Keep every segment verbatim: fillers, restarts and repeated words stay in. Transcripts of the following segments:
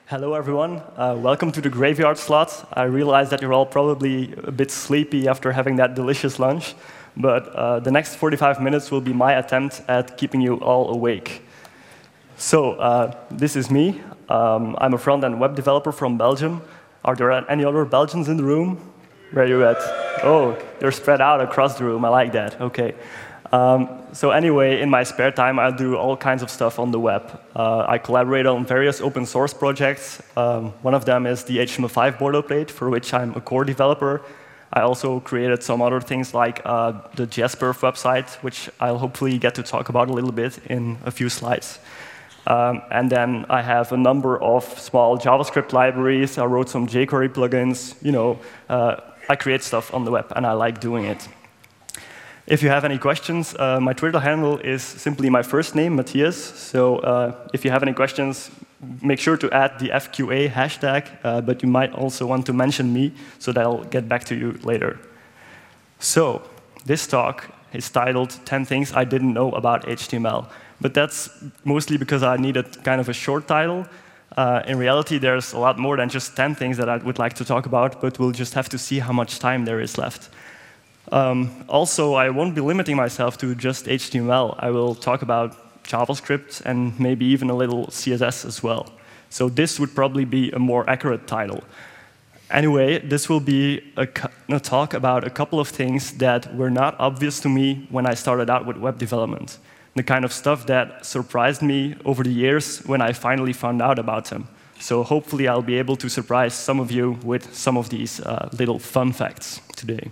Hello, everyone. Uh, welcome to the graveyard slot. I realize that you're all probably a bit sleepy after having that delicious lunch, but uh, the next forty-five minutes will be my attempt at keeping you all awake. So, uh, this is me. Um, I'm a front-end web developer from Belgium. Are there any other Belgians in the room? Where are you at? Oh, you're spread out across the room. I like that. OK. Um, so anyway, in my spare time, I do all kinds of stuff on the web. Uh, I collaborate on various open source projects. Um, one of them is the H T M L five boilerplate, for which I'm a core developer. I also created some other things like uh, the JSperf website, which I'll hopefully get to talk about a little bit in a few slides. Um, and then I have a number of small JavaScript libraries. I wrote some jQuery plugins. You know, uh, I create stuff on the web, and I like doing it. If you have any questions, uh, my Twitter handle is simply my first name, Matthias. So uh, if you have any questions, make sure to add the F Q A hashtag, uh, but you might also want to mention me so that I'll get back to you later. So this talk is titled ten things I didn't know about H T M L. But that's mostly because I needed kind of a short title. Uh, in reality, there's a lot more than just ten things that I would like to talk about, but we'll just have to see how much time there is left. Um, also, I won't be limiting myself to just H T M L. I will talk about JavaScript and maybe even a little C S S as well. So this would probably be a more accurate title. Anyway, this will be a, a talk about a couple of things that were not obvious to me when I started out with web development. The kind of stuff that surprised me over the years when I finally found out about them. So hopefully I'll be able to surprise some of you with some of these uh, little fun facts today.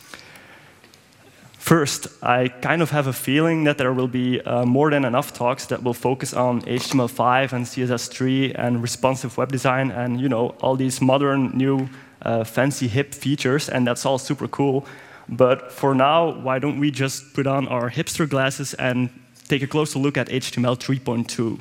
First, I kind of have a feeling that there will be uh, more than enough talks that will focus on H T M L five and C S S three and responsive web design and you know all these modern, new, uh, fancy, hip features, and that's all super cool. But for now, why don't we just put on our hipster glasses and take a closer look at H T M L three point two.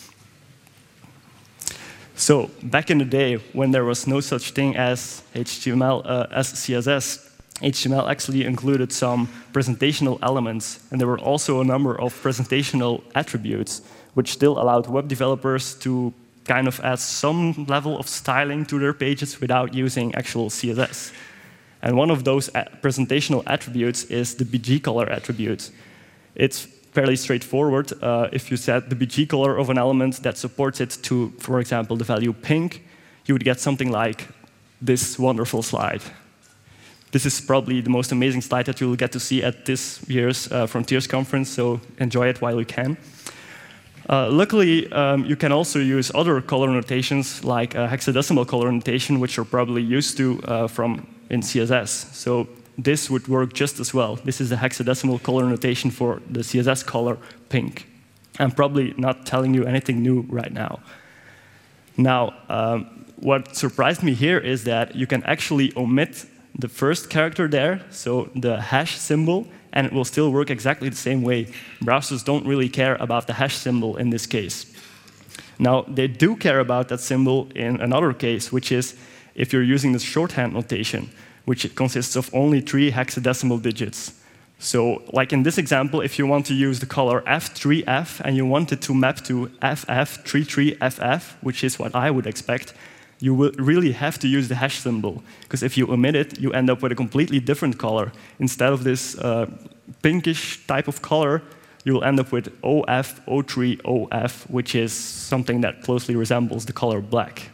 So back in the day, when there was no such thing as H T M L uh, as C S S, H T M L actually included some presentational elements, and there were also a number of presentational attributes, which still allowed web developers to kind of add some level of styling to their pages without using actual C S S. And one of those presentational attributes is the B G color attribute. It's fairly straightforward. Uh, if you set the B G color of an element that supports it to, for example, the value pink, you would get something like this wonderful slide. This is probably the most amazing slide that you'll get to see at this year's uh, Frontiers conference, so enjoy it while you can. Uh, luckily, um, you can also use other color notations, like uh, hexadecimal color notation, which you're probably used to uh, from in C S S. So this would work just as well. This is the hexadecimal color notation for the C S S color pink. I'm probably not telling you anything new right now. Now, um, what surprised me here is that you can actually omit the first character there, so the hash symbol, and it will still work exactly the same way. Browsers don't really care about the hash symbol in this case. Now, they do care about that symbol in another case, which is if you're using the shorthand notation, which consists of only three hexadecimal digits. So, like in this example, if you want to use the color F three F and you want it to map to F F three three F F, which is what I would expect, you will really have to use the hash symbol, because if you omit it, you end up with a completely different color. Instead of this uh, pinkish type of color, you will end up with O F zero three O F, which is something that closely resembles the color black.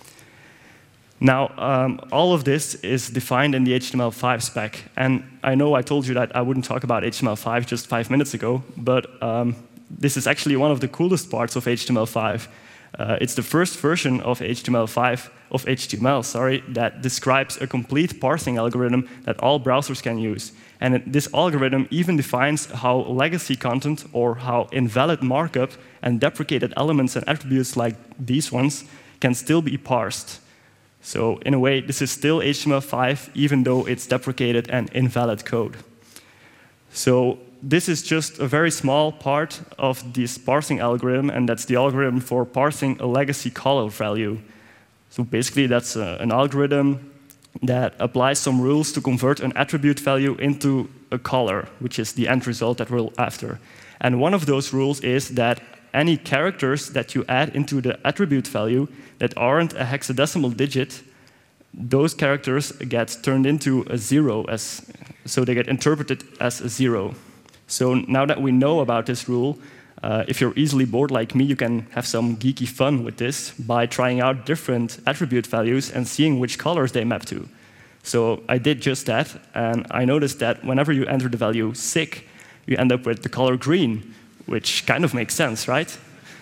Now, um, all of this is defined in the H T M L five spec. And I know I told you that I wouldn't talk about H T M L five just five minutes ago, but um, this is actually one of the coolest parts of H T M L five. Uh, it's the first version of H T M L five, of H T M L, sorry, that describes a complete parsing algorithm that all browsers can use. And it, this algorithm even defines how legacy content or how invalid markup and deprecated elements and attributes like these ones can still be parsed. So in a way, this is still H T M L five, even though it's deprecated and invalid code. So this is just a very small part of this parsing algorithm, and that's the algorithm for parsing a legacy color value. So basically, that's a, an algorithm that applies some rules to convert an attribute value into a color, which is the end result that we're after. And one of those rules is that any characters that you add into the attribute value that aren't a hexadecimal digit, those characters get turned into a zero, as, so they get interpreted as a zero. So now that we know about this rule, uh, if you're easily bored like me, you can have some geeky fun with this by trying out different attribute values and seeing which colors they map to. So I did just that, and I noticed that whenever you enter the value sick, you end up with the color green, which kind of makes sense, right?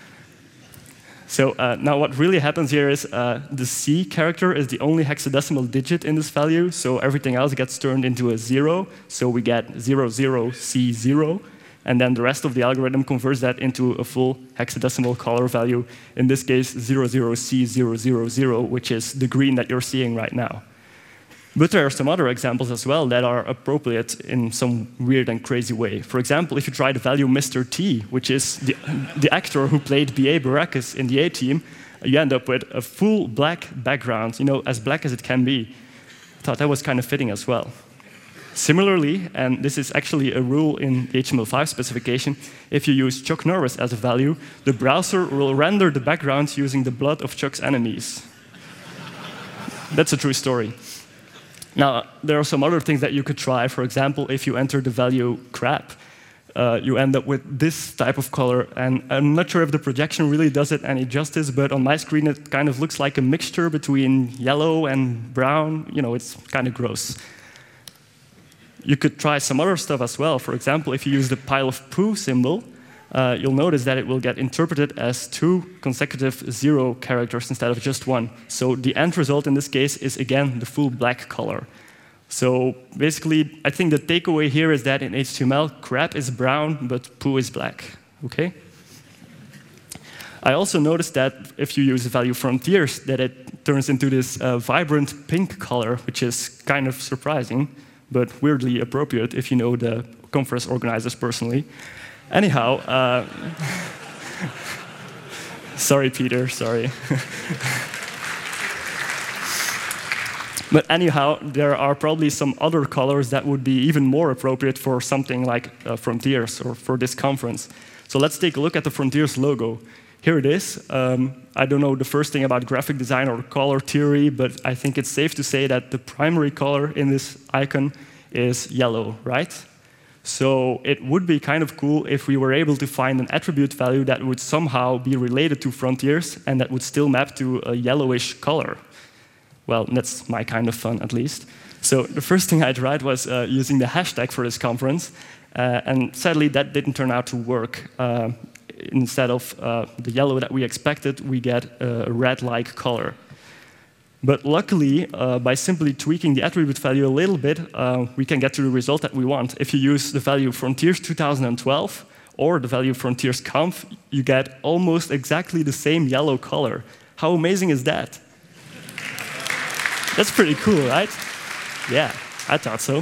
So uh, now what really happens here is uh, the C character is the only hexadecimal digit in this value, so everything else gets turned into a zero, so we get zero, zero, C, zero, and then the rest of the algorithm converts that into a full hexadecimal color value, in this case, zero, zero, C, zero, zero, zero, which is the green that you're seeing right now. But there are some other examples as well that are appropriate in some weird and crazy way. For example, if you try the value Mister T, which is the, the actor who played B A Baracus in the A-Team, you end up with a full black background, you know, as black as it can be. I thought that was kind of fitting as well. Similarly, and this is actually a rule in the H T M L five specification, if you use Chuck Norris as a value, the browser will render the background using the blood of Chuck's enemies. That's a true story. Now, there are some other things that you could try. For example, if you enter the value crap, uh, you end up with this type of color. And I'm not sure if the projection really does it any justice, but on my screen it kind of looks like a mixture between yellow and brown. You know, it's kind of gross. You could try some other stuff as well. For example, if you use the pile of poo symbol, uh, you'll notice that it will get interpreted as two consecutive zero characters instead of just one. So the end result in this case is, again, the full black color. So basically, I think the takeaway here is that in H T M L, crap is brown, but poo is black. Okay? I also noticed that if you use the value frontiers, that it turns into this uh, vibrant pink color, which is kind of surprising, but weirdly appropriate if you know the conference organizers personally. Anyhow, uh, sorry, Peter, sorry. But anyhow, there are probably some other colors that would be even more appropriate for something like uh, Frontiers or for this conference. So let's take a look at the Frontiers logo. Here it is. Um, I don't know the first thing about graphic design or color theory, but I think it's safe to say that the primary color in this icon is yellow, right? So it would be kind of cool if we were able to find an attribute value that would somehow be related to Frontiers and that would still map to a yellowish color. Well, that's my kind of fun, at least. So the first thing I tried was uh, using the hashtag for this conference, uh, and sadly that didn't turn out to work. Uh, instead of uh, the yellow that we expected, we get a red-like color. But luckily, uh, by simply tweaking the attribute value a little bit, uh, we can get to the result that we want. If you use the value Frontiers two thousand twelve or the value Frontiers conf, you get almost exactly the same yellow color. How amazing is that? That's pretty cool, right? Yeah, I thought so.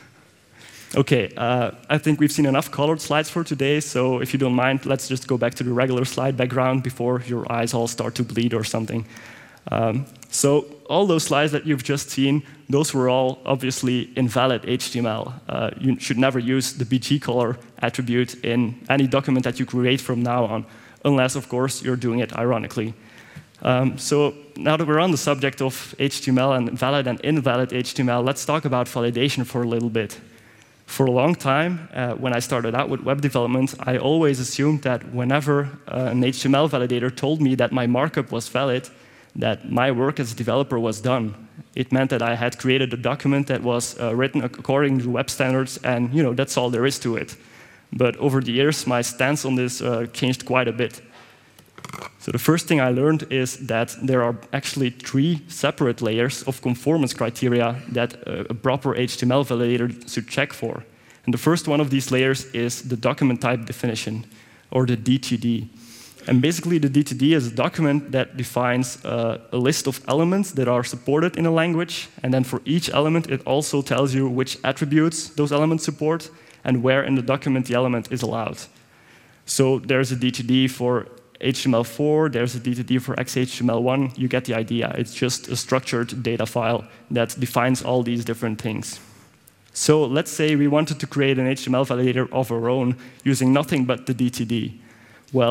Okay, uh, I think we've seen enough colored slides for today, so if you don't mind, let's just go back to the regular slide background before your eyes all start to bleed or something. Um, so all those slides that you've just seen, those were all obviously invalid H T M L. Uh, you should never use the B G color attribute in any document that you create from now on, unless, of course, you're doing it ironically. Um, so now that we're on the subject of H T M L and valid and invalid H T M L, let's talk about validation for a little bit. For a long time, uh, when I started out with web development, I always assumed that whenever uh, an H T M L validator told me that my markup was valid, that my work as a developer was done. It meant that I had created a document that was uh, written according to web standards, and you know, that's all there is to it. But over the years, my stance on this uh, changed quite a bit. So the first thing I learned is that there are actually three separate layers of conformance criteria that a proper H T M L validator should check for. And the first one of these layers is the document type definition, or the D T D. And basically, the D T D is a document that defines uh, a list of elements that are supported in a language, and then for each element, it also tells you which attributes those elements support and where in the document the element is allowed. So there's a D T D for H T M L four, there's a D T D for X H T M L one, you get the idea. It's just a structured data file that defines all these different things. So let's say we wanted to create an H T M L validator of our own using nothing but the D T D. Well,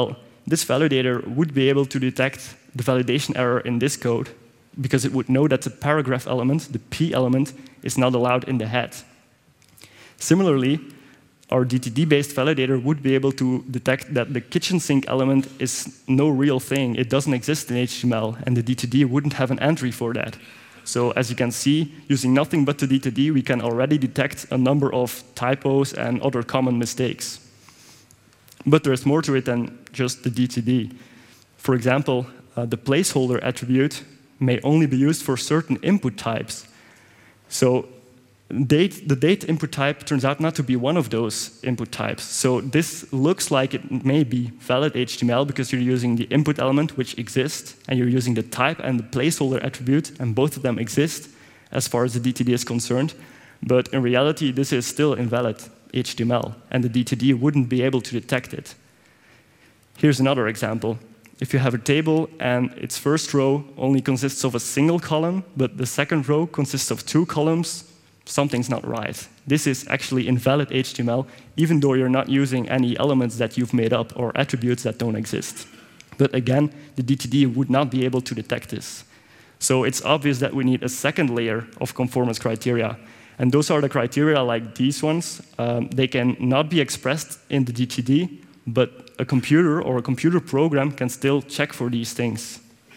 this validator would be able to detect the validation error in this code because it would know that the paragraph element, the P element, is not allowed in the head. Similarly, our D T D-based validator would be able to detect that the kitchen sink element is no real thing. It doesn't exist in H T M L, and the D T D wouldn't have an entry for that. So as you can see, using nothing but the D T D, we can already detect a number of typos and other common mistakes. But there's more to it than just the D T D. For example, uh, the placeholder attribute may only be used for certain input types. So date, the date input type turns out not to be one of those input types. So this looks like it may be valid H T M L because you're using the input element, which exists, and you're using the type and the placeholder attribute, and both of them exist as far as the D T D is concerned. But in reality, this is still invalid H T M L, and the D T D wouldn't be able to detect it. Here's another example. If you have a table and its first row only consists of a single column, but the second row consists of two columns, something's not right. This is actually invalid H T M L, even though you're not using any elements that you've made up or attributes that don't exist. But again, the D T D would not be able to detect this. So it's obvious that we need a second layer of conformance criteria. And those are the criteria like these ones. Um, they can not be expressed in the D T D, but a computer or a computer program can still check for these things.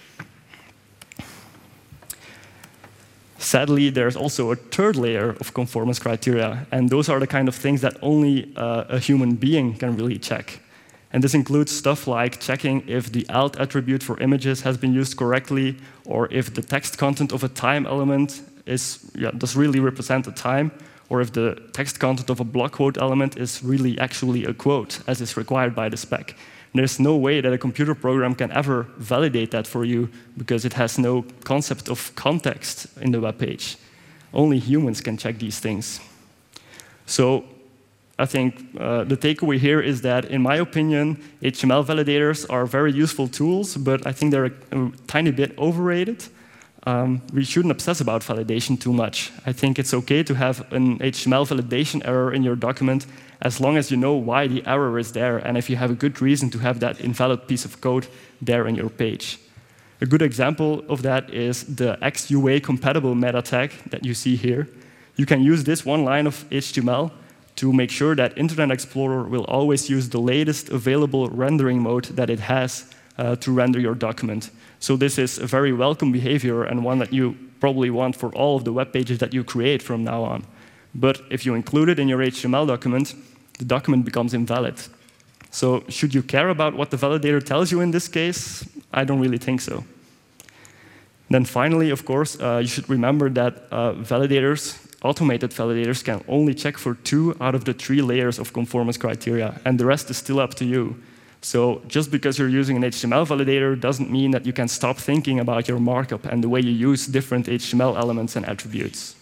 Sadly, there's also a third layer of conformance criteria, and those are the kind of things that only uh, a human being can really check. And this includes stuff like checking if the alt attribute for images has been used correctly, or if the text content of a time element is, yeah, does really represent a time, or if the text content of a block quote element is really actually a quote, as is required by the spec. And there's no way that a computer program can ever validate that for you because it has no concept of context in the web page. Only humans can check these things. So I think uh, the takeaway here is that, in my opinion, H T M L validators are very useful tools, but I think they're a, a tiny bit overrated. Um, we shouldn't obsess about validation too much. I think it's okay to have an H T M L validation error in your document as long as you know why the error is there and if you have a good reason to have that invalid piece of code there in your page. A good example of that is the X U A compatible meta tag that you see here. You can use this one line of H T M L to make sure that Internet Explorer will always use the latest available rendering mode that it has uh, to render your document. So this is a very welcome behavior and one that you probably want for all of the web pages that you create from now on. But if you include it in your H T M L document, the document becomes invalid. So should you care about what the validator tells you in this case? I don't really think so. Then finally, of course, uh, you should remember that uh, validators, automated validators, can only check for two out of the three layers of conformance criteria, and the rest is still up to you. So just because you're using an H T M L validator doesn't mean that you can stop thinking about your markup and the way you use different H T M L elements and attributes.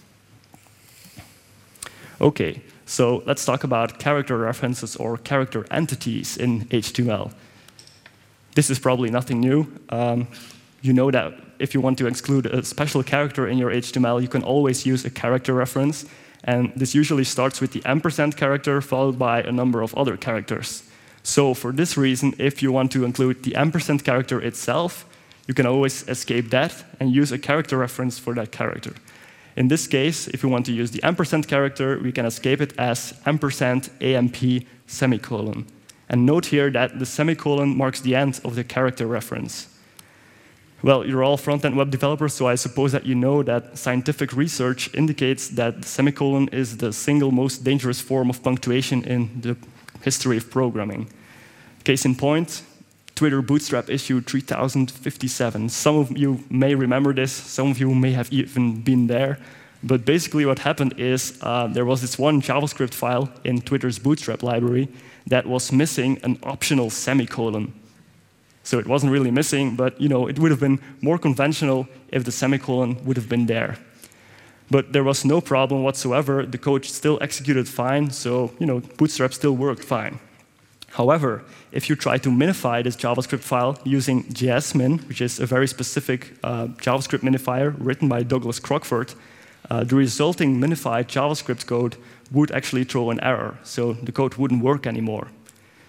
Okay, so let's talk about character references or character entities in H T M L. This is probably nothing new. Um, you know that if you want to exclude a special character in your H T M L, you can always use a character reference. And this usually starts with the ampersand character followed by a number of other characters. So for this reason, if you want to include the ampersand character itself, you can always escape that and use a character reference for that character. In this case, if we want to use the ampersand character, we can escape it as ampersand A M P semicolon. And note here that the semicolon marks the end of the character reference. Well, you're all front-end web developers, so I suppose that you know that scientific research indicates that the semicolon is the single most dangerous form of punctuation in the history of programming. Case in point, Twitter Bootstrap issue three thousand fifty-seven. Some of you may remember this, some of you may have even been there. But basically what happened is uh, there was this one JavaScript file in Twitter's Bootstrap library that was missing an optional semicolon. So it wasn't really missing, but you know, it would have been more conventional if the semicolon would have been there. But there was no problem whatsoever. The code still executed fine, so you know, Bootstrap still worked fine. However, if you try to minify this JavaScript file using JSmin, which is a very specific uh, JavaScript minifier written by Douglas Crockford, uh, the resulting minified JavaScript code would actually throw an error, so the code wouldn't work anymore.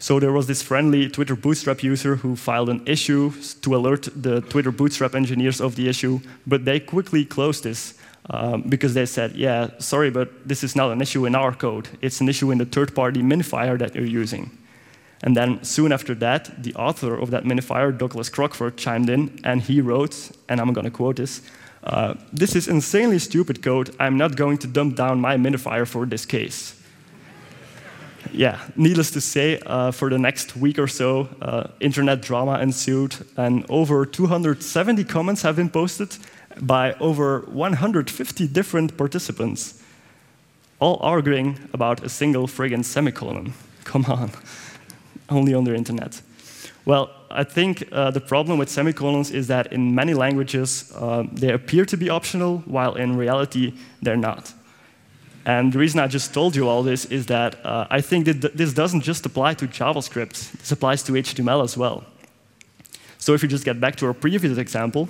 So there was this friendly Twitter Bootstrap user who filed an issue to alert the Twitter Bootstrap engineers of the issue, but they quickly closed this um, because they said, yeah, sorry, but this is not an issue in our code. It's an issue in the third-party minifier that you're using. And then soon after that, the author of that minifier, Douglas Crockford, chimed in, and he wrote, and I'm going to quote this, uh, this is insanely stupid code. I'm not going to dump down my minifier for this case. Yeah, needless to say, uh, for the next week or so, uh, internet drama ensued, and over two hundred seventy comments have been posted by over one hundred fifty different participants, all arguing about a single friggin' semicolon. Come on, only on the internet. Well, I think uh, the problem with semicolons is that in many languages, uh, they appear to be optional, while in reality, they're not. And the reason I just told you all this is that uh, I think that this doesn't just apply to JavaScript. This applies to H T M L as well. So if you just get back to our previous example,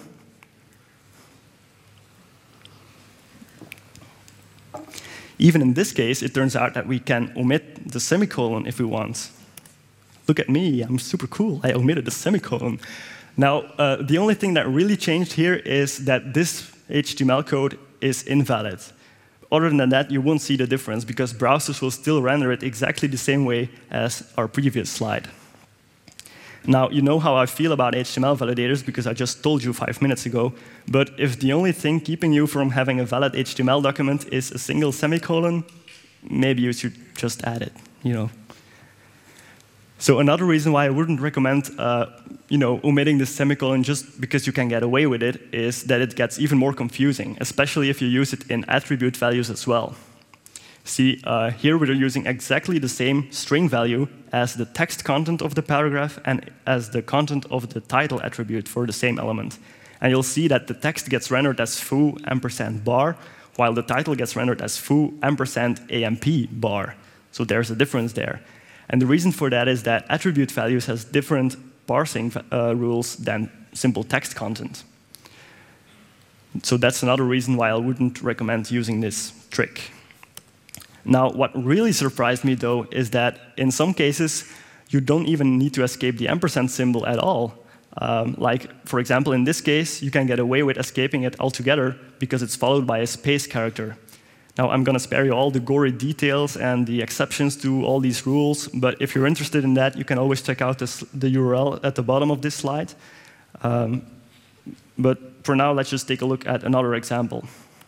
even in this case, it turns out that we can omit the semicolon if we want. Look at me, I'm super cool. I omitted the semicolon. Now, uh, the only thing that really changed here is that this H T M L code is invalid. Other than that, you won't see the difference because browsers will still render it exactly the same way as our previous slide. Now, you know how I feel about H T M L validators because I just told you five minutes ago, but if the only thing keeping you from having a valid H T M L document is a single semicolon, maybe you should just add it, you know. So another reason why I wouldn't recommend uh, you know, omitting the semicolon just because you can get away with it is that it gets even more confusing, especially if you use it in attribute values as well. See, uh, here we're using exactly the same string value as the text content of the paragraph and as the content of the title attribute for the same element. And you'll see that the text gets rendered as foo ampersand bar, while the title gets rendered as foo ampersand amp bar. So there's a difference there. And the reason for that is that attribute values has different parsing uh, rules than simple text content. So that's another reason why I wouldn't recommend using this trick. Now, what really surprised me, though, is that in some cases, you don't even need to escape the ampersand symbol at all. Um, like, for example, in this case, you can get away with escaping it altogether because it's followed by a space character. Now, I'm going to spare you all the gory details and the exceptions to all these rules, but if you're interested in that, you can always check out this, the U R L at the bottom of this slide. Um, but for now, let's just take a look at another example.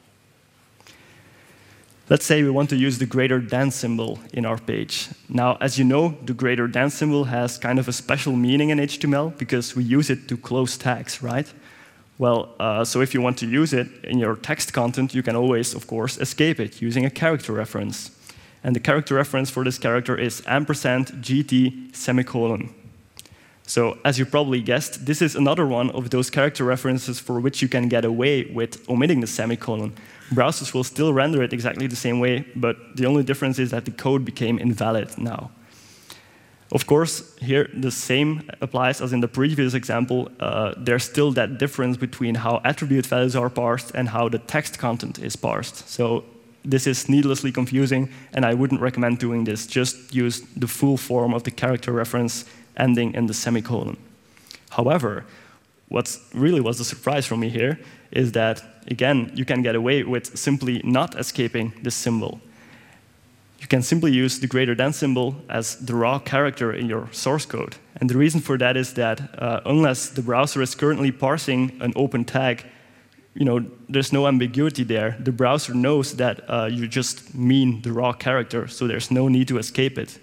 Let's say we want to use the greater than symbol in our page. Now, as you know, the greater than symbol has kind of a special meaning in H T M L because we use it to close tags, right? Well, uh, so if you want to use it in your text content, you can always, of course, escape it using a character reference. And the character reference for this character is ampersand gt semicolon. So as you probably guessed, this is another one of those character references for which you can get away with omitting the semicolon. Browsers will still render it exactly the same way, but the only difference is that the code became invalid now. Of course, here the same applies as in the previous example. Uh, there's still that difference between how attribute values are parsed and how the text content is parsed. So this is needlessly confusing, and I wouldn't recommend doing this. Just use the full form of the character reference ending in the semicolon. However, what really was the surprise for me here is that, again, you can get away with simply not escaping this symbol. You can simply use the greater than symbol as the raw character in your source code. And the reason for that is that uh, unless the browser is currently parsing an open tag, you know, there's no ambiguity there. The browser knows that uh, you just mean the raw character, so there's no need to escape it.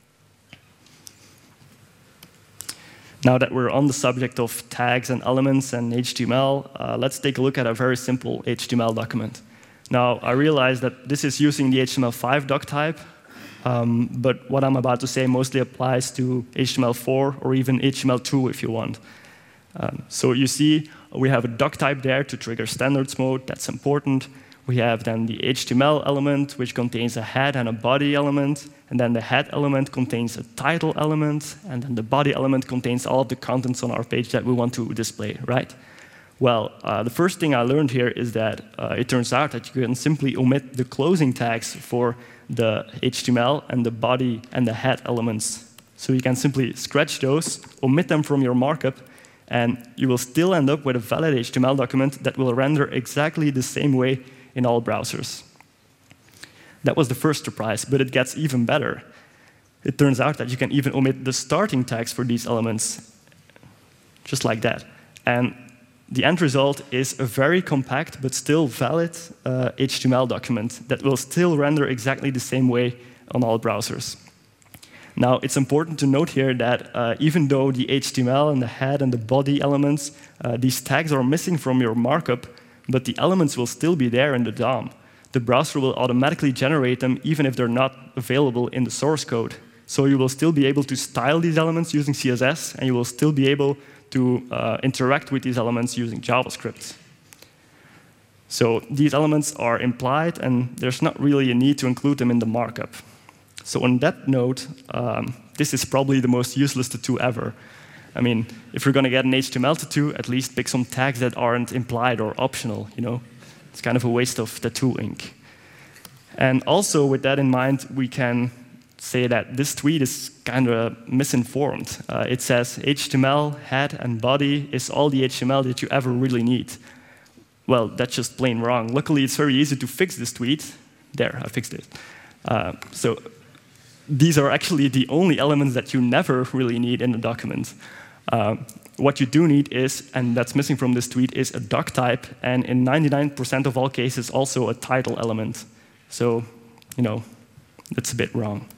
Now that we're on the subject of tags and elements and H T M L, uh, let's take a look at a very simple H T M L document. Now, I realize that this is using the H T M L five doc type, um, but what I'm about to say mostly applies to H T M L four or even H T M L two if you want. Um, so you see, we have a doc type there to trigger standards mode. That's important. We have then the H T M L element, which contains a head and a body element. And then the head element contains a title element. And then the body element contains all of the contents on our page that we want to display, right? Well, uh, the first thing I learned here is that uh, it turns out that you can simply omit the closing tags for the H T M L and the body and the head elements So you can simply scratch those, omit them from your markup, and you will still end up with a valid H T M L document that will render exactly the same way in all browsers. That was the first surprise, but it gets even better. It turns out that you can even omit the starting tags for these elements, just like that. And the end result is a very compact but still valid uh, H T M L document that will still render exactly the same way on all browsers. Now, it's important to note here that uh, even though the H T M L and the head and the body elements, uh, these tags are missing from your markup, but the elements will still be there in the D O M. The browser will automatically generate them even if they're not available in the source code. So you will still be able to style these elements using C S S, and you will still be able to uh, interact with these elements using JavaScript. So these elements are implied, and there's not really a need to include them in the markup. So on that note, um, this is probably the most useless tattoo ever. I mean, if you're going to get an H T M L tattoo, at least pick some tags that aren't implied or optional. You know, it's kind of a waste of tattoo ink. And also, with that in mind, we can say that this tweet is kind of misinformed. Uh, it says H T M L, head, and body is all the H T M L that you ever really need. Well, that's just plain wrong. Luckily, it's very easy to fix this tweet. There, I fixed it. Uh, so these are actually the only elements that you never really need in a document. Uh, what you do need is, and that's missing from this tweet, is a doc type, and in ninety-nine percent of all cases, also a title element. So, you know, that's a bit wrong.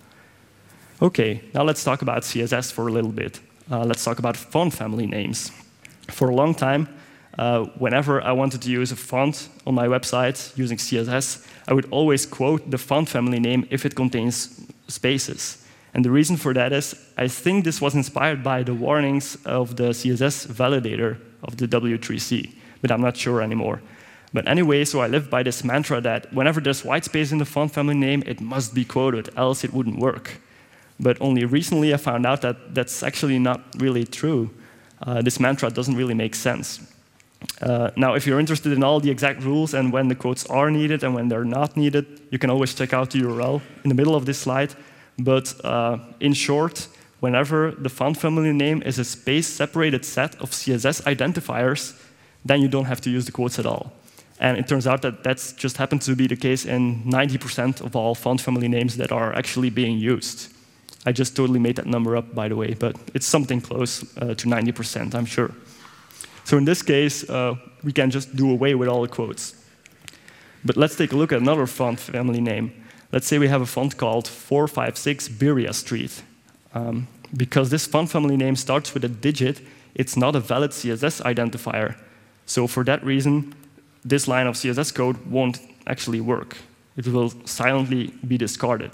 Okay, now let's talk about C S S for a little bit. Uh, let's talk about font family names. For a long time, uh, whenever I wanted to use a font on my website using C S S, I would always quote the font family name if it contains spaces. And the reason for that is, I think this was inspired by the warnings of the C S S validator of the W three C, but I'm not sure anymore. But anyway, so I live by this mantra that whenever there's white space in the font family name, it must be quoted, else it wouldn't work. But only recently I found out that that's actually not really true. Uh, this mantra doesn't really make sense. Uh, now, if you're interested in all the exact rules and when the quotes are needed and when they're not needed, you can always check out the U R L in the middle of this slide. But uh, in short, whenever the font family name is a space-separated set of C S S identifiers, then you don't have to use the quotes at all. And it turns out that that's just happens to be the case in ninety percent of all font family names that are actually being used. I just totally made that number up, by the way, but it's something close uh, to ninety percent, I'm sure. So in this case, uh, we can just do away with all the quotes. But let's take a look at another font family name. Let's say we have a font called four five six Beria Street. Um, because this font family name starts with a digit, it's not a valid C S S identifier. So for that reason, this line of C S S code won't actually work. It will silently be discarded.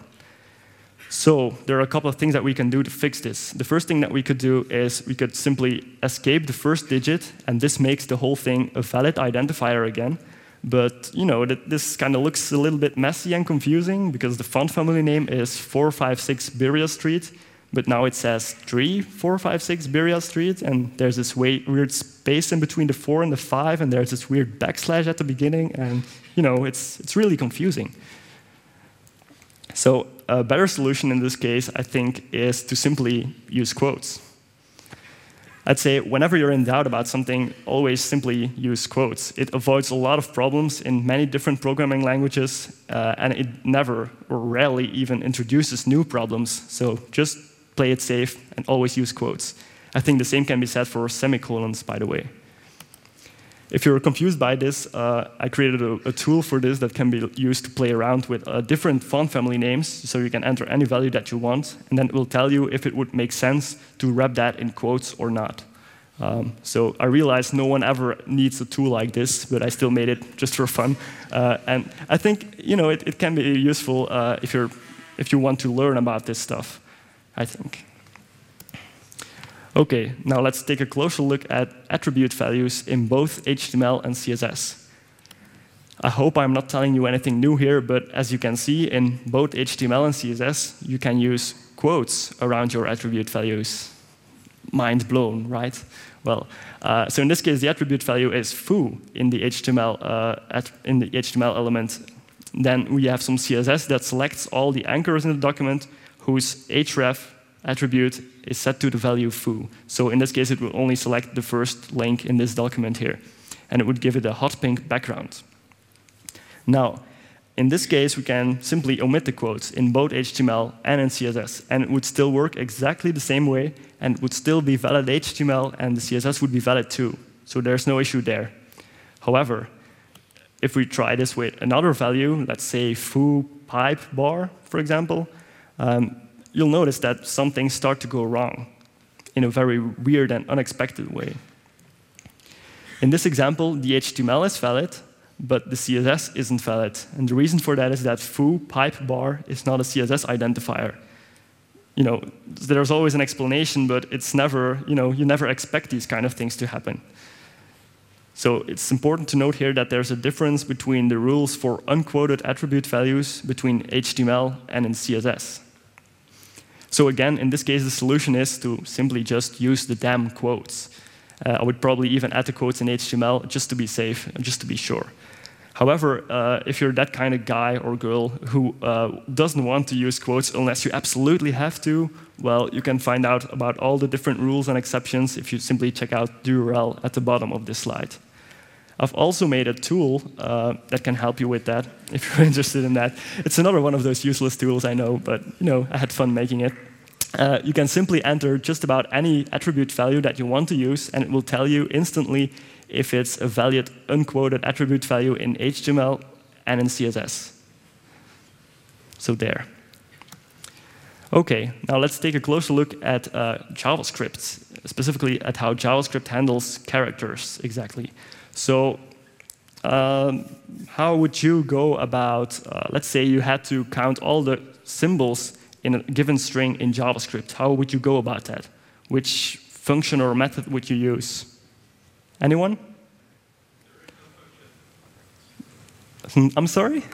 So there are a couple of things that we can do to fix this. The first thing that we could do is we could simply escape the first digit, and this makes the whole thing a valid identifier again. But you know, that this kind of looks a little bit messy and confusing because the font family name is four five six Beria Street, but now it says three four five six Beria Street, and there's this weird space in between the four and the five, and there's this weird backslash at the beginning, and you know, it's it's really confusing. So a better solution in this case, I think, is to simply use quotes. I'd say whenever you're in doubt about something, always simply use quotes. It avoids a lot of problems in many different programming languages, uh, and it never or rarely even introduces new problems. So just play it safe and always use quotes. I think the same can be said for semicolons, by the way. If you're confused by this, uh, I created a, a tool for this that can be used to play around with uh, different font family names, so you can enter any value that you want, and then it will tell you if it would make sense to wrap that in quotes or not. Um, so I realized no one ever needs a tool like this, but I still made it just for fun. Uh, and I think you know it, it can be useful uh, if you're if you want to learn about this stuff, I think. Okay, now let's take a closer look at attribute values in both H T M L and C S S. I hope I'm not telling you anything new here, but as you can see, in both H T M L and C S S, you can use quotes around your attribute values. Mind blown, right? Well, uh, so in this case, the attribute value is foo in the H T M L uh, at, in the H T M L element. Then we have some C S S that selects all the anchors in the document whose href attribute is set to the value foo. So in this case, it will only select the first link in this document here, and it would give it a hot pink background. Now, in this case, we can simply omit the quotes in both H T M L and in C S S, and it would still work exactly the same way, and it would still be valid H T M L, and the C S S would be valid too. So there's no issue there. However, if we try this with another value, let's say foo pipe bar, for example, um, you'll notice that some things start to go wrong in a very weird and unexpected way. In this example, the H T M L is valid, but the C S S isn't valid. And the reason for that is that foo pipe bar is not a C S S identifier. You know, there's always an explanation, but it's never, you know, you never expect these kind of things to happen. So it's important to note here that there's a difference between the rules for unquoted attribute values between H T M L and in C S S. So again, in this case, the solution is to simply just use the damn quotes. Uh, I would probably even add the quotes in H T M L just to be safe, just to be sure. However, uh, if you're that kind of guy or girl who uh, doesn't want to use quotes unless you absolutely have to, well, you can find out about all the different rules and exceptions if you simply check out the U R L at the bottom of this slide. I've also made a tool uh, that can help you with that, if you're interested in that. It's another one of those useless tools, I know, but you know, I had fun making it. Uh, you can simply enter just about any attribute value that you want to use, and it will tell you instantly if it's a valid unquoted attribute value in H T M L and in C S S. So there. OK, now let's take a closer look at uh, JavaScript, specifically at how JavaScript handles characters exactly. So um, how would you go about, uh, let's say you had to count all the symbols in a given string in JavaScript. How would you go about that? Which function or method would you use? Anyone? I'm sorry?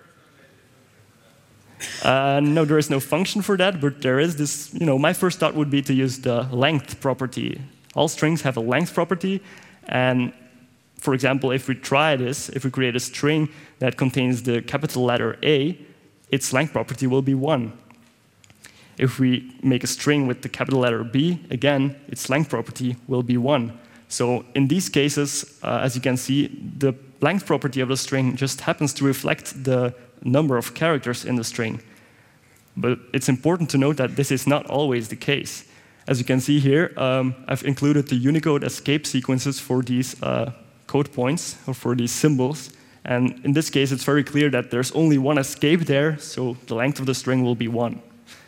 Uh, no, there is no function for that, but there is this, you know, my first thought would be to use the length property. All strings have a length property, and for example, if we try this, if we create a string that contains the capital letter A, its length property will be one. If we make a string with the capital letter B, again, its length property will be one. So in these cases, uh, as you can see, the length property of the string just happens to reflect the number of characters in the string. But it's important to note that this is not always the case. As you can see here, um, I've included the Unicode escape sequences for these uh, code points, or for these symbols. And in this case, it's very clear that there's only one escape there, so the length of the string will be one.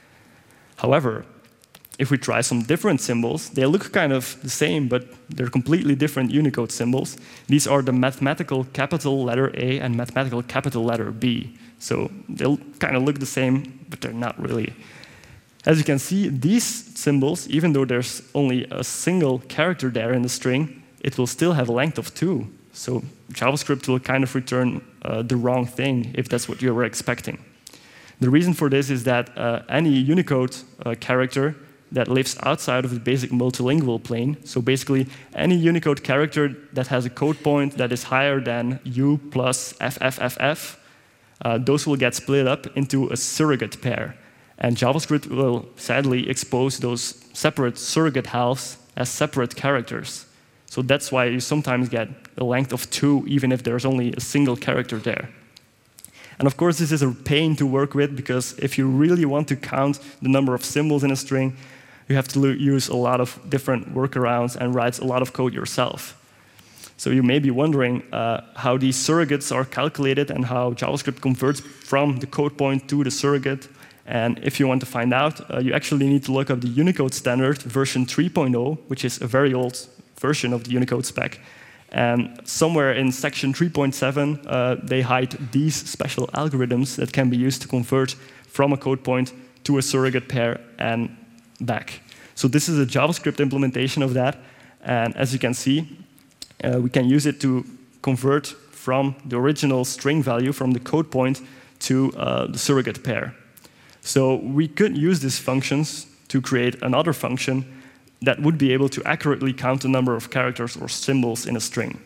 However, if we try some different symbols, they look kind of the same, but they're completely different Unicode symbols. These are the mathematical capital letter A and mathematical capital letter B. So they'll kind of look the same, but they're not really. As you can see, these symbols, even though there's only a single character there in the string, it will still have a length of two. So JavaScript will kind of return uh, the wrong thing if that's what you were expecting. The reason for this is that uh, any Unicode uh, character that lives outside of the basic multilingual plane, so basically any Unicode character that has a code point that is higher than U plus F F F F, uh, those will get split up into a surrogate pair. And JavaScript will sadly expose those separate surrogate halves as separate characters. So that's why you sometimes get a length of two, even if there's only a single character there. And of course, this is a pain to work with, because if you really want to count the number of symbols in a string, you have to use a lot of different workarounds and write a lot of code yourself. So you may be wondering uh, how these surrogates are calculated and how JavaScript converts from the code point to the surrogate. And if you want to find out, uh, you actually need to look up the Unicode standard version three point oh, which is a very old version of the Unicode spec. And somewhere in section three point seven, uh, they hide these special algorithms that can be used to convert from a code point to a surrogate pair and back. So this is a JavaScript implementation of that. And as you can see, uh, we can use it to convert from the original string value from the code point to uh, the surrogate pair. So we could use these functions to create another function that would be able to accurately count the number of characters or symbols in a string.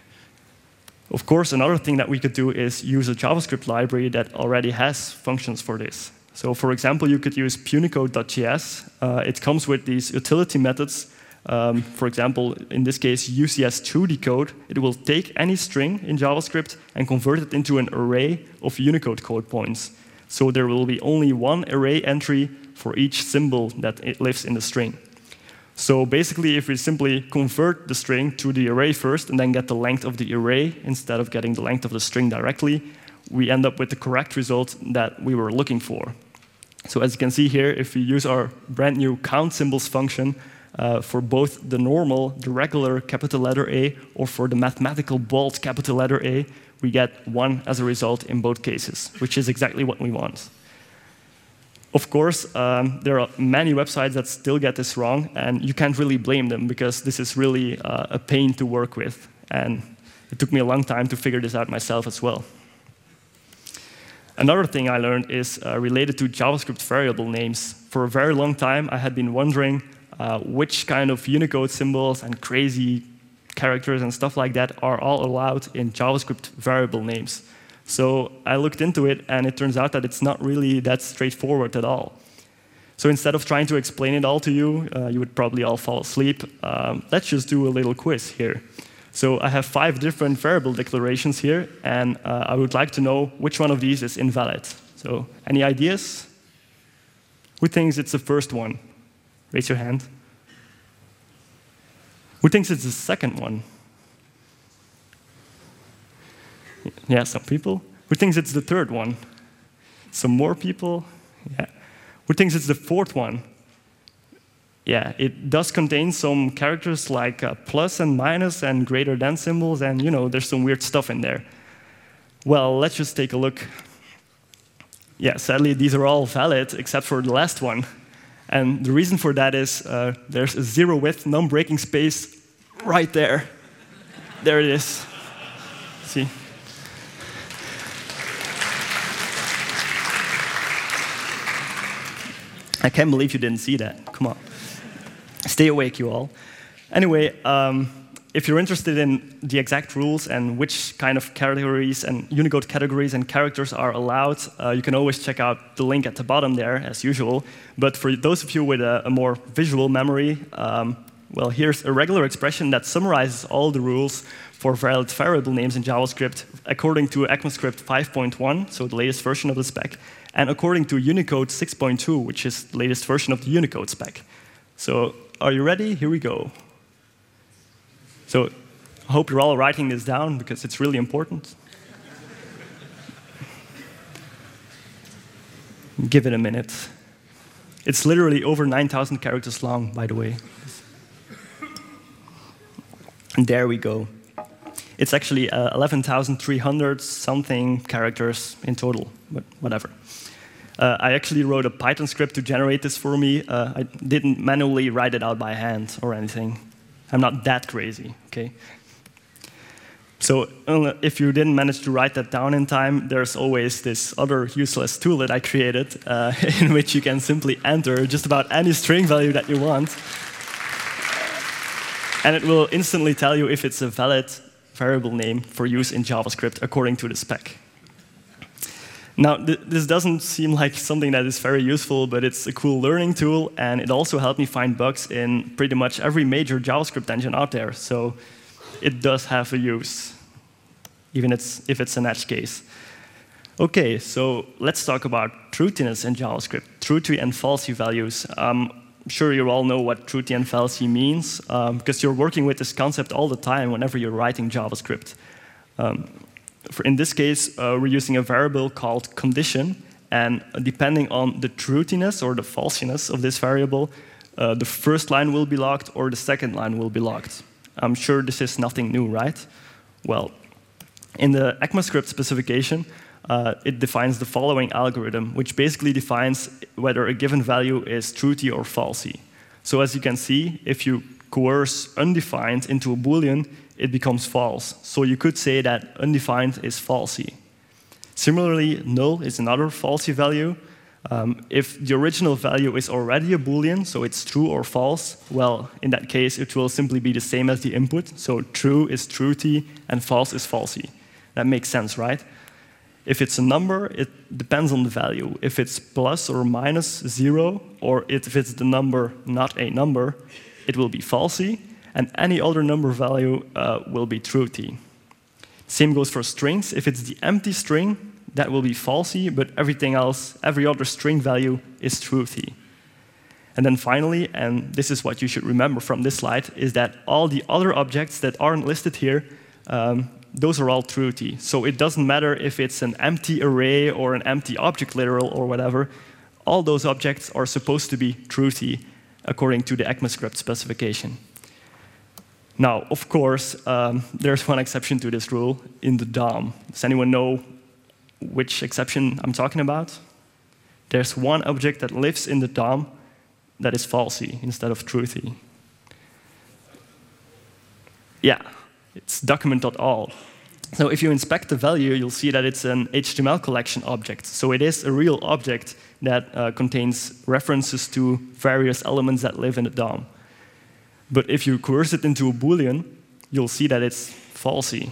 Of course, another thing that we could do is use a JavaScript library that already has functions for this. So for example, you could use punicode.js. Uh, it comes with these utility methods. Um, for example, in this case, U C S two decode. It will take any string in JavaScript and convert it into an array of Unicode code points. So there will be only one array entry for each symbol that it lives in the string. So basically, if we simply convert the string to the array first and then get the length of the array instead of getting the length of the string directly, we end up with the correct result that we were looking for. So as you can see here, if we use our brand new count symbols function uh, for both the normal, the regular capital letter A, or for the mathematical bold capital letter A, we get one as a result in both cases, which is exactly what we want. Of course, um, there are many websites that still get this wrong, and you can't really blame them because this is really uh, a pain to work with. And it took me a long time to figure this out myself as well. Another thing I learned is uh, related to JavaScript variable names. For a very long time, I had been wondering uh, which kind of Unicode symbols and crazy characters and stuff like that are all allowed in JavaScript variable names. So I looked into it, and it turns out that it's not really that straightforward at all. So instead of trying to explain it all to you, uh, you would probably all fall asleep. Um, let's just do a little quiz here. So I have five different variable declarations here, and uh, I would like to know which one of these is invalid. So any ideas? Who thinks it's the first one? Raise your hand. Who thinks it's the second one? Yeah, some people. Who thinks it's the third one? Some more people? Yeah. Who thinks it's the fourth one? Yeah, it does contain some characters like uh, plus and minus and greater than symbols, and you know, there's some weird stuff in there. Well, let's just take a look. Yeah, sadly, these are all valid except for the last one. And the reason for that is uh, there's a zero width non-breaking space right there. There it is. See? I can't believe you didn't see that. Come on. Stay awake, you all. Anyway, um, if you're interested in the exact rules and which kind of categories and Unicode categories and characters are allowed, uh, you can always check out the link at the bottom there, as usual. But for those of you with a, a more visual memory, um, well, here's a regular expression that summarizes all the rules for valid variable names in JavaScript according to ECMAScript five point one, so the latest version of the spec, and according to Unicode six point two, which is the latest version of the Unicode spec. So are you ready? Here we go. So I hope you're all writing this down because it's really important. Give it a minute. It's literally over nine thousand characters long, by the way. And there we go. It's actually uh, eleven thousand three hundred something characters in total, but whatever. Uh, I actually wrote a Python script to generate this for me. Uh, I didn't manually write it out by hand or anything. I'm not that crazy, okay? So uh, if you didn't manage to write that down in time, there's always this other useless tool that I created uh, in which you can simply enter just about any string value that you want. And it will instantly tell you if it's a valid variable name for use in JavaScript according to the spec. Now, th this doesn't seem like something that is very useful, but it's a cool learning tool, and it also helped me find bugs in pretty much every major JavaScript engine out there. So it does have a use, even it's, if it's an edge case. OK, so let's talk about truthiness in JavaScript, truthy and falsy values. Um, I'm sure you all know what truthy and falsy means, um, because you're working with this concept all the time whenever you're writing JavaScript. Um, For in this case, uh, we're using a variable called condition, and depending on the truthiness or the falsiness of this variable, uh, the first line will be locked or the second line will be locked. I'm sure this is nothing new, right? Well, in the ECMAScript specification, uh, it defines the following algorithm, which basically defines whether a given value is truthy or falsy. So as you can see, if you coerce undefined into a Boolean, it becomes false. So you could say that undefined is falsy. Similarly, null is another falsy value. Um, if the original value is already a Boolean, so it's true or false, well, in that case, it will simply be the same as the input. So true is truthy and false is falsy. That makes sense, right? If it's a number, it depends on the value. If it's plus or minus zero, or if it's the number not a number, it will be falsy, and any other number value uh, will be truthy. Same goes for strings. If it's the empty string, that will be falsy, but everything else, every other string value is truthy. And then finally, and this is what you should remember from this slide, is that all the other objects that aren't listed here, um, those are all truthy. So it doesn't matter if it's an empty array or an empty object literal or whatever. All those objects are supposed to be truthy according to the ECMAScript specification. Now, of course, um, there's one exception to this rule in the D O M. Does anyone know which exception I'm talking about? There's one object that lives in the D O M that is falsy instead of truthy. Yeah, it's document.all. So if you inspect the value, you'll see that it's an H T M L collection object. So it is a real object that uh, contains references to various elements that live in the D O M. But if you coerce it into a Boolean, you'll see that it's falsy.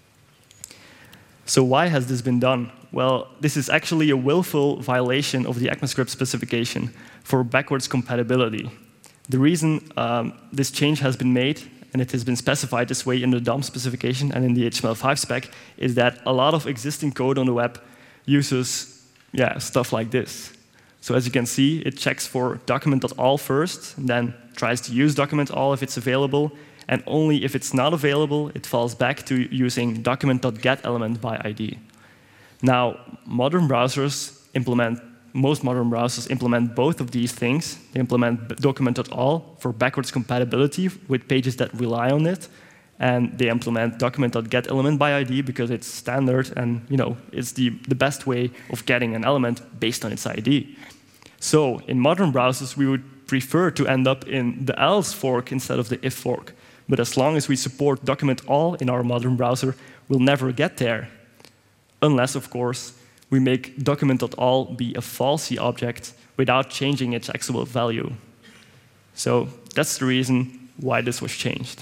So why has this been done? Well, this is actually a willful violation of the ECMAScript specification for backwards compatibility. The reason um, this change has been made, and it has been specified this way in the D O M specification and in the H T M L five spec, is that a lot of existing code on the web uses yeah, stuff like this. So as you can see, it checks for document.all first, and then tries to use document.all if it's available, and only if it's not available, it falls back to using document.getElement by I D. Now, modern browsers implement, most modern browsers implement both of these things. They implement document.all for backwards compatibility with pages that rely on it, and they implement document.getElement by I D because it's standard and you know it's the, the best way of getting an element based on its I D. So in modern browsers, we would prefer to end up in the else fork instead of the if fork. But as long as we support document.all in our modern browser, we'll never get there. Unless, of course, we make document.all be a falsy object without changing its actual value. So that's the reason why this was changed.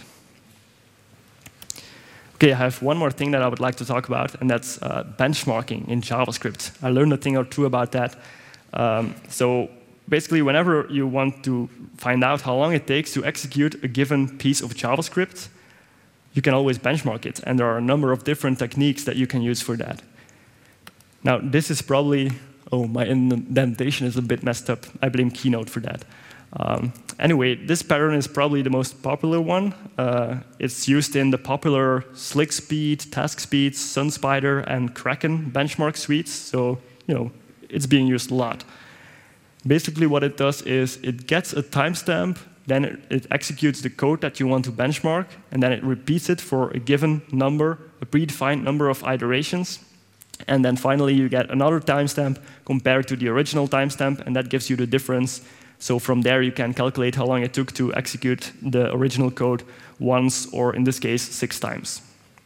Okay, I have one more thing that I would like to talk about, and that's uh, benchmarking in JavaScript. I learned a thing or two about that. Um, so basically, whenever you want to find out how long it takes to execute a given piece of JavaScript, you can always benchmark it. And there are a number of different techniques that you can use for that. Now, this is probably, oh, my indentation is a bit messed up. I blame Keynote for that. Um, anyway, this pattern is probably the most popular one. Uh, it's used in the popular SlickSpeed, TaskSpeed, SunSpider, and Kraken benchmark suites. So, you know, it's being used a lot. Basically, what it does is it gets a timestamp, then it, it executes the code that you want to benchmark, and then it repeats it for a given number, a predefined number of iterations. And then finally, you get another timestamp compared to the original timestamp, and that gives you the difference. So from there, you can calculate how long it took to execute the original code once, or in this case, six times.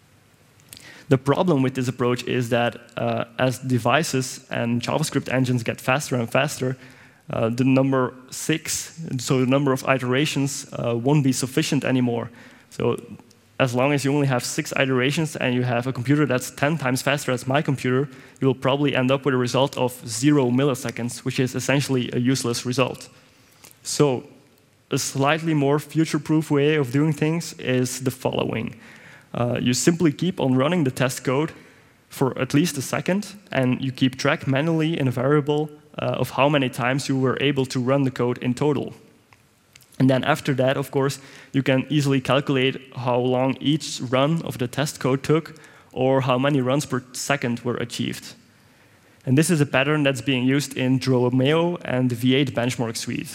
The problem with this approach is that uh, as devices and JavaScript engines get faster and faster, uh, the number six, so the number of iterations, uh, won't be sufficient anymore. So as long as you only have six iterations and you have a computer that's ten times faster as my computer, you will probably end up with a result of zero milliseconds, which is essentially a useless result. So a slightly more future-proof way of doing things is the following. Uh, you simply keep on running the test code for at least a second, and you keep track manually in a variable uh, of how many times you were able to run the code in total. And then after that, of course, you can easily calculate how long each run of the test code took, or how many runs per second were achieved. And this is a pattern that's being used in Dromeo and the V eight benchmark suite.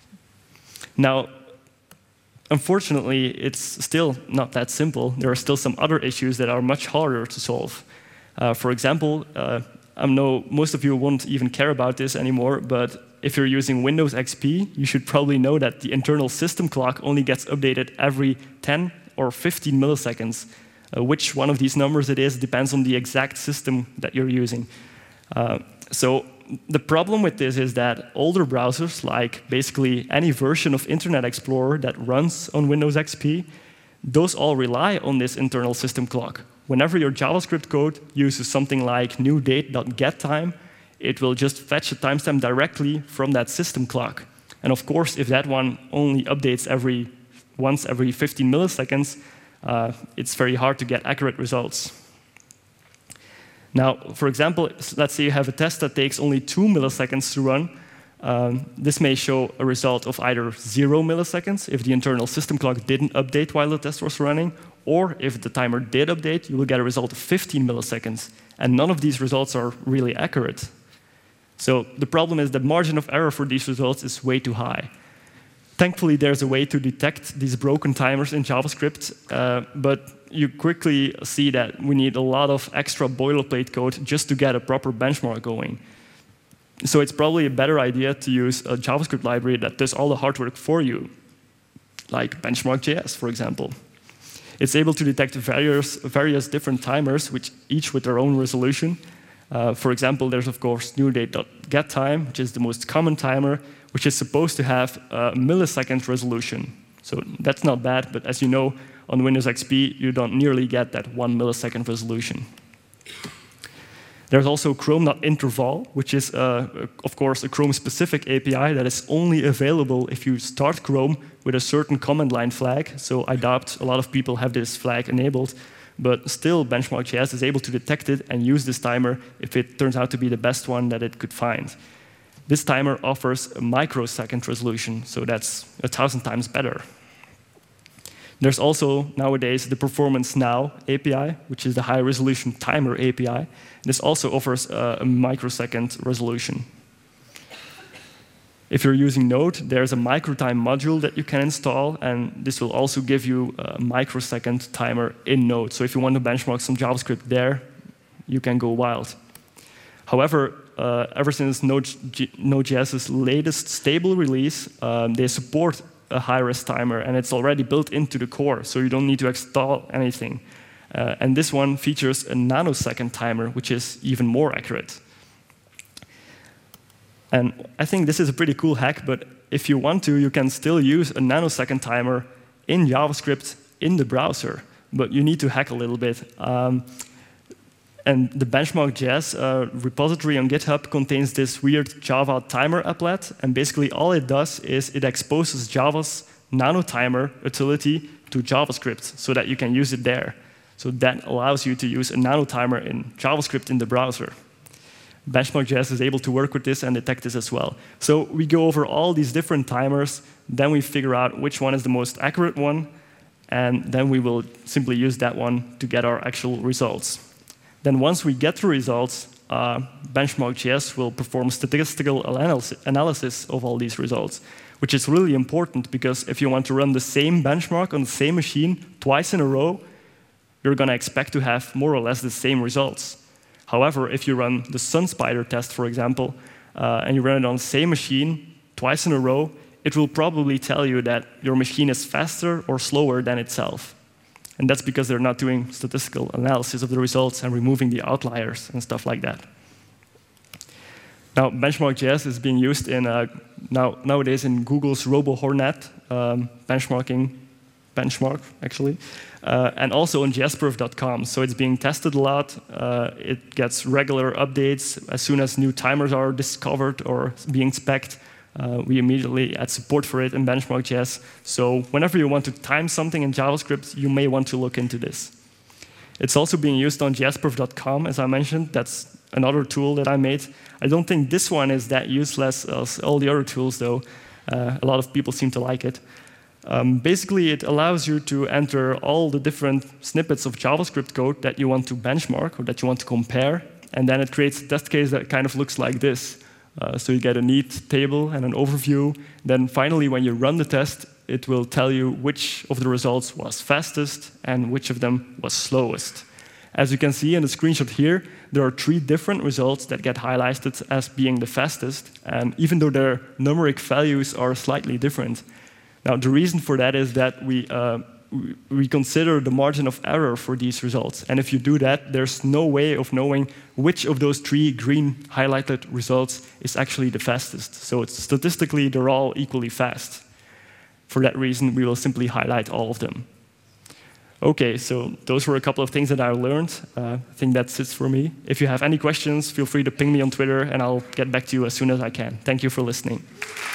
Now, unfortunately, it's still not that simple. There are still some other issues that are much harder to solve. Uh, for example, uh, I know most of you won't even care about this anymore, but if you're using Windows X P, you should probably know that the internal system clock only gets updated every ten or fifteen milliseconds. Uh, which one of these numbers it is depends on the exact system that you're using. Uh, so the problem with this is that older browsers, like basically any version of Internet Explorer that runs on Windows X P, those all rely on this internal system clock. whenever your JavaScript code uses something like new date.getTime, it will just fetch a timestamp directly from that system clock. And of course, if that one only updates every once every fifteen milliseconds, uh, it's very hard to get accurate results. Now, for example, let's say you have a test that takes only two milliseconds to run. Um, this may show a result of either zero milliseconds if the internal system clock didn't update while the test was running, or if the timer did update, you will get a result of fifteen milliseconds. And none of these results are really accurate. So the problem is the margin of error for these results is way too high. Thankfully, there's a way to detect these broken timers in JavaScript, uh, but you quickly see that we need a lot of extra boilerplate code just to get a proper benchmark going. So it's probably a better idea to use a JavaScript library that does all the hard work for you, like benchmark dot J S, for example. It's able to detect various, various different timers, which each with their own resolution. Uh, for example, there's, of course, new date.getTime, which is the most common timer, which is supposed to have a millisecond resolution. So that's not bad, but as you know, on Windows X P, you don't nearly get that one millisecond resolution. There's also Chrome.interval, which is, uh, of course, a Chrome-specific A P I that is only available if you start Chrome with a certain command line flag. So I doubt a lot of people have this flag enabled. But still, benchmark dot J S is able to detect it and use this timer if it turns out to be the best one that it could find. This timer offers a microsecond resolution, so that's a thousand times better. There's also, nowadays, the Performance Now A P I, which is the high-resolution timer A P I. This also offers a, a microsecond resolution. If you're using Node, there's a microtime module that you can install, and this will also give you a microsecond timer in Node. So if you want to benchmark some JavaScript there, you can go wild. However, uh, ever since Node.js's latest stable release, um, they support a high-res timer, and it's already built into the core, so you don't need to install anything. Uh, and this one features a nanosecond timer, which is even more accurate. And I think this is a pretty cool hack, but if you want to, you can still use a nanosecond timer in JavaScript in the browser, but you need to hack a little bit. Um, and the benchmark dot J S uh, repository on GitHub contains this weird Java timer applet, and basically all it does is it exposes Java's nanotimer utility to JavaScript so that you can use it there. So that allows you to use a nanotimer in JavaScript in the browser. benchmark dot J S is able to work with this and detect this as well. So we go over all these different timers, then we figure out which one is the most accurate one, and then we will simply use that one to get our actual results. Then once we get the results, uh, benchmark dot J S will perform statistical analysis of all these results, which is really important because if you want to run the same benchmark on the same machine twice in a row, you're going to expect to have more or less the same results. However, if you run the SunSpider test, for example, uh, and you run it on the same machine twice in a row, it will probably tell you that your machine is faster or slower than itself. And that's because they're not doing statistical analysis of the results and removing the outliers and stuff like that. Now, benchmark dot J S is being used in uh, now, nowadays in Google's RoboHornet um, benchmarking benchmark, actually, uh, and also on jasperf dot com. So it's being tested a lot. Uh, it gets regular updates. As soon as new timers are discovered or being spec'd, uh, we immediately add support for it in benchmark dot J S. So whenever you want to time something in JavaScript, you may want to look into this. It's also being used on jasperf dot com, as I mentioned. That's another tool that I made. I don't think this one is that useless as all the other tools, though. Uh, a lot of people seem to like it. Um, basically, it allows you to enter all the different snippets of JavaScript code that you want to benchmark or that you want to compare, and then it creates a test case that kind of looks like this. Uh, so you get a neat table and an overview. Then finally, when you run the test, it will tell you which of the results was fastest and which of them was slowest. As you can see in the screenshot here, there are three different results that get highlighted as being the fastest, and even though their numeric values are slightly different. Now, the reason for that is that we, uh, we consider the margin of error for these results. And if you do that, there's no way of knowing which of those three green highlighted results is actually the fastest. So it's statistically, they're all equally fast. For that reason, we will simply highlight all of them. Okay, so those were a couple of things that I learned. Uh, I think that's it for me. If you have any questions, feel free to ping me on Twitter, and I'll get back to you as soon as I can. Thank you for listening.